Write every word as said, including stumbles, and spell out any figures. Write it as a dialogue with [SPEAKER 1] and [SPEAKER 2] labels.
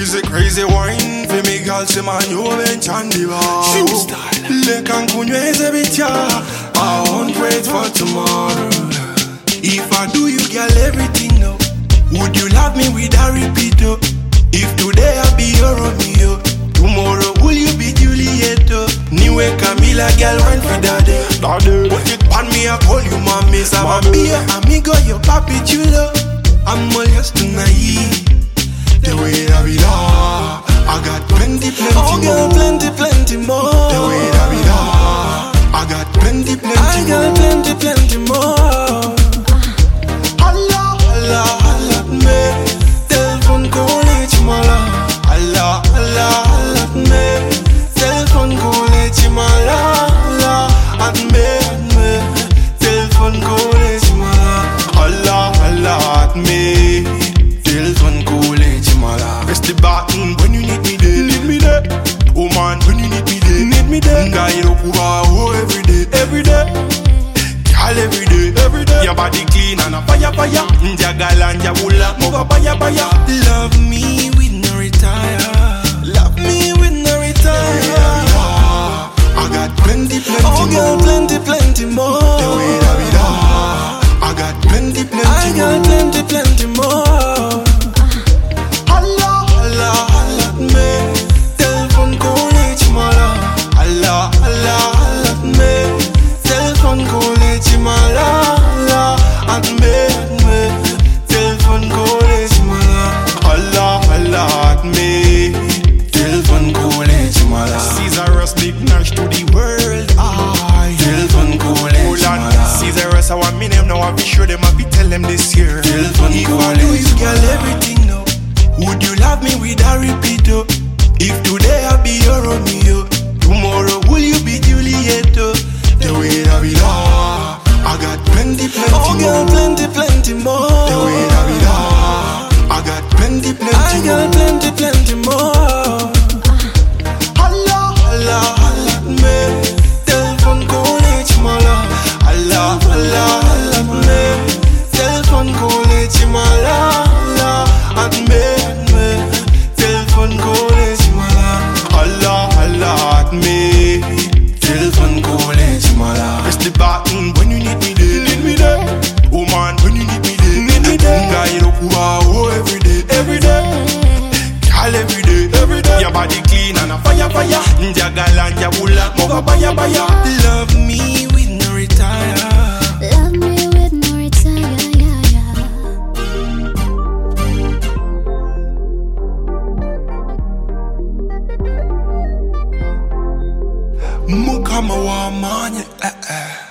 [SPEAKER 1] Crazy, crazy wine for me girl, say man you mention the bar.
[SPEAKER 2] Shoe style.
[SPEAKER 1] Le Cancun is a bit ya. I won't wait for tomorrow. If I do you girl everything now, would you love me with a repeat? Oh? If today I be your Romeo, tomorrow will you be Juliet? Oh? Niwe Camila girl run for daddy. Daddy. Put it on me, I call you mommy. I'ma be your amigo, your papi chulo. I'm all just naive. The way that we love, I got plenty, plenty
[SPEAKER 2] Oh
[SPEAKER 1] more.
[SPEAKER 2] girl, plenty, plenty more.
[SPEAKER 1] The way that we love, I got plenty, plenty
[SPEAKER 2] I got
[SPEAKER 1] more.
[SPEAKER 2] plenty, plenty more.
[SPEAKER 1] Allah, Allah, Allah, me.
[SPEAKER 2] Telephone call it mala.
[SPEAKER 1] Allah, Allah, Allah,
[SPEAKER 2] Me. Telephone call it mala.
[SPEAKER 1] Allah, at me, at me.
[SPEAKER 2] Telephone call it mala.
[SPEAKER 1] Allah, Allah, at me. Telephone call it mala. Press the button when you need me there. Need me there. Oh man, when you need me there.
[SPEAKER 2] Need me there.
[SPEAKER 1] Guy, you oh every day, every day. Girl, every day, every day. Your body clean and a fire, fire. Njagal and jawula, move a fire, fire.
[SPEAKER 2] Love me with no retire. Love me with no retire.
[SPEAKER 1] I got plenty, plenty
[SPEAKER 2] Oh girl,
[SPEAKER 1] more.
[SPEAKER 2] plenty, plenty more.
[SPEAKER 1] The way that we love, I got plenty, plenty
[SPEAKER 2] I
[SPEAKER 1] more.
[SPEAKER 2] got plenty, plenty more.
[SPEAKER 1] Allah, Allah, Allah,
[SPEAKER 2] Me. Telephone call it mala.
[SPEAKER 1] Allah, Allah, Allah,
[SPEAKER 2] Me. Telephone call it mala.
[SPEAKER 1] at me,
[SPEAKER 2] Me. Telephone call it mala.
[SPEAKER 1] Allah, Allah, at me. Telephone call it mala. Caesarus big Nash to the world. I
[SPEAKER 2] Telephone call it mala.
[SPEAKER 1] Caesarus, I want me name now. I be sure them. I be tell them this year.
[SPEAKER 2] Telephone
[SPEAKER 1] if
[SPEAKER 2] call
[SPEAKER 1] I do
[SPEAKER 2] it
[SPEAKER 1] you girl
[SPEAKER 2] mala.
[SPEAKER 1] everything now, would you love me with a repeat? Oh? If today I be your Romeo, tomorrow will you be Juliet? Oh? The way that we love, I got plenty, plenty
[SPEAKER 2] Oh girl,
[SPEAKER 1] more.
[SPEAKER 2] plenty, plenty more.
[SPEAKER 1] The way that we love, I got plenty, plenty
[SPEAKER 2] I got
[SPEAKER 1] more.
[SPEAKER 2] plenty, plenty more.
[SPEAKER 1] Allah, Allah, Allah,
[SPEAKER 2] Me. Telephone call it mala.
[SPEAKER 1] Allah, Allah, Allah,
[SPEAKER 2] Me. Telephone call it mala.
[SPEAKER 1] at me,
[SPEAKER 2] Me. Telephone call it mala.
[SPEAKER 1] Allah, Allah, at me.
[SPEAKER 2] Telephone call it mala.
[SPEAKER 1] Press the button when you need me there. Need me there. Oh man, when you need me there.
[SPEAKER 2] Need me there.
[SPEAKER 1] Guy, you oh every day, every day. Girl, every day, every day. Your body clean and a fire, fire. Njagal and jawula, move a fire, fire.
[SPEAKER 2] Love me with no retire.
[SPEAKER 3] Love me with no retire, yeah, yeah.
[SPEAKER 1] Mukama wa manye, eh eh.